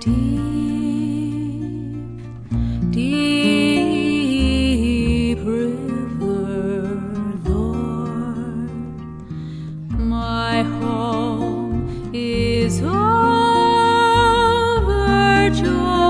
deep, deep river, Lord. My home is over Jordan.